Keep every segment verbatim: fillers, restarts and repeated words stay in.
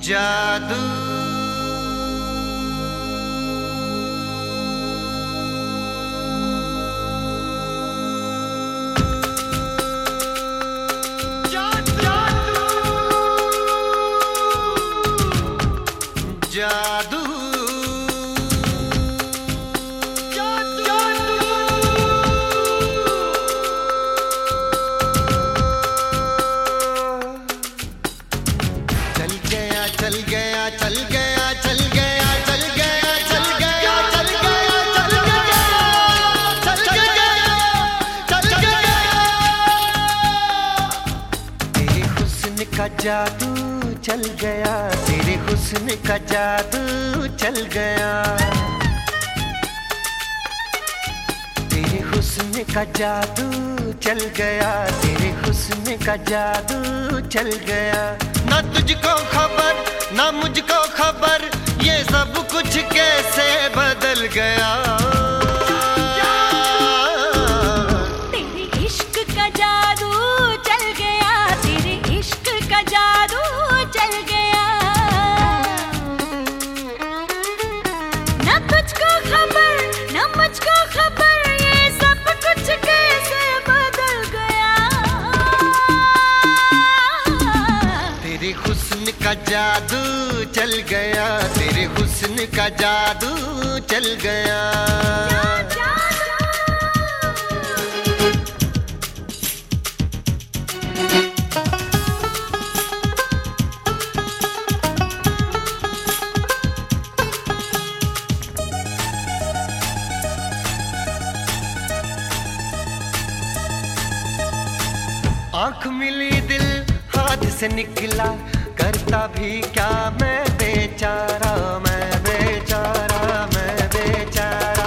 जादू जादू चल गया चल गया चल गया चल गया चल गया चल गया चल गया चल गया चल गया चल गया तेरे हुस्न का जादू चल गया तेरे हुस्न का जादू चल गया तेरे हुस्न का जादू चल गया तेरे हुस्न का जादू चल गया ना तुझको खबर ना मुझको खबर ये सब कुछ कैसे बदल गया तेरे इश्क का जादू चल गया तेरे इश्क का जादू चल गया ना तुझको खबर ना मुझको खबर ये सब कुछ कैसे बदल गया तेरे हुस्न का जादू चल गया तेरे हुस्न का जादू चल गया आंख मिली दिल हाथ से निकला करता भी क्या मैं बेचारा मैं बेचारा मैं बेचारा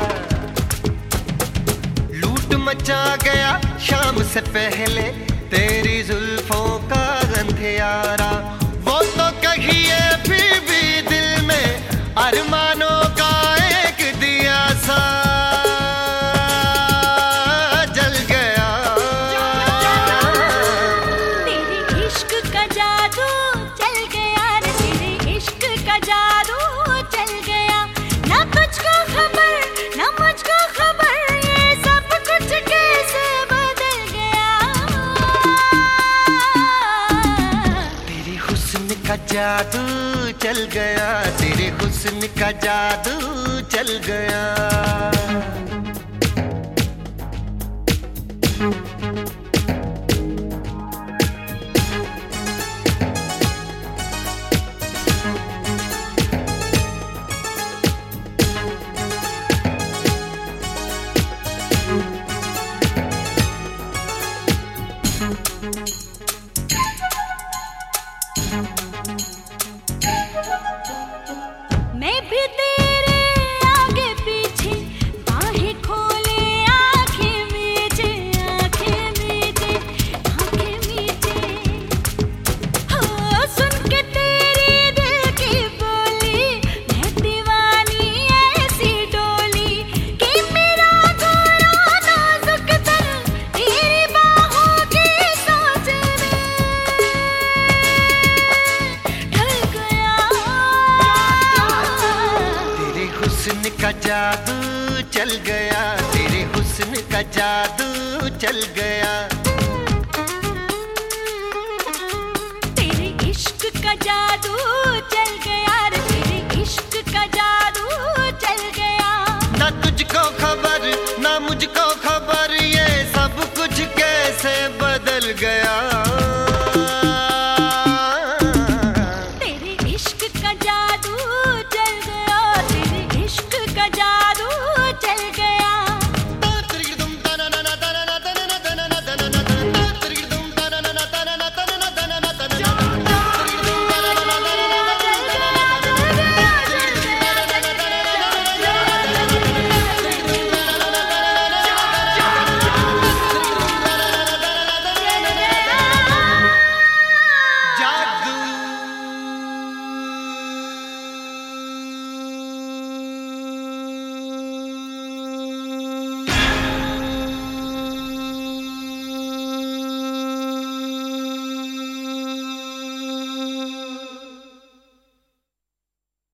लूट मचा गया शाम से पहले तेरी जुल्फों का गंधियारा वो तो कहिए फिर भी दिल में अरमानों का एक दिया सा जादू चल गया तेरे हुस्न का जादू चल गया मैं भी तेरे आगे पीछे बाहें खोले आंखें मीचे आंखें मीचे आंखें मीचे हो सुन के तेरी दिल की बोली मैं दीवानी ऐसी डोली कि मेरा गोरा नाजुक तन तेरी बाहों की सोच में ढल गया तेरे हुस्न का जादू चल गया तेरे हुस्न का जादू चल गया तेरे इश्क का जादू चल गया